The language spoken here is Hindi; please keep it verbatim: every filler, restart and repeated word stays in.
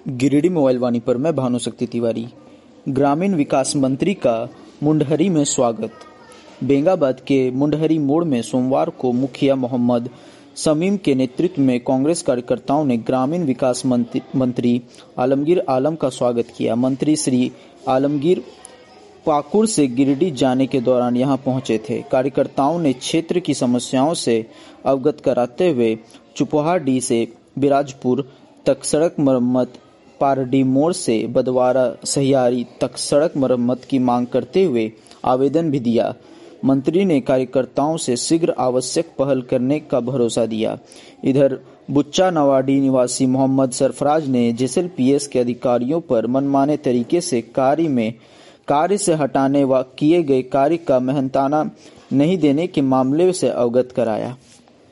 गिरिडीह मोबाइल वाणी पर मैं भानुशक्ति तिवारी। ग्रामीण विकास मंत्री का मुंडहरी में स्वागत। बेंगाबाद के मुंडहरी मोड़ में सोमवार को मुखिया मोहम्मद शमीम के नेतृत्व में कांग्रेस कार्यकर्ताओं ने ग्रामीण विकास मंत्री, मंत्री आलमगीर आलम का स्वागत किया। मंत्री श्री आलमगीर पाकुड़ से गिरिडीह जाने के दौरान यहां पहुंचे थे। कार्यकर्ताओं ने क्षेत्र की समस्याओं से अवगत कराते हुए चुपोहाडीह से बिराजपुर तक सड़क मरम्मत, पारडी मोड़ से बदवारा सहियारी तक सड़क मरम्मत की मांग करते हुए आवेदन भी दिया। मंत्री ने कार्यकर्ताओं से शीघ्र आवश्यक पहल करने का भरोसा दिया। इधर बुच्चा नवाडी निवासी मोहम्मद सरफराज ने जेएसएलपीएस के अधिकारियों पर मनमाने तरीके से कार्य में कार्य से हटाने व किए गए कार्य का मेहनताना नहीं देने के मामले से अवगत कराया।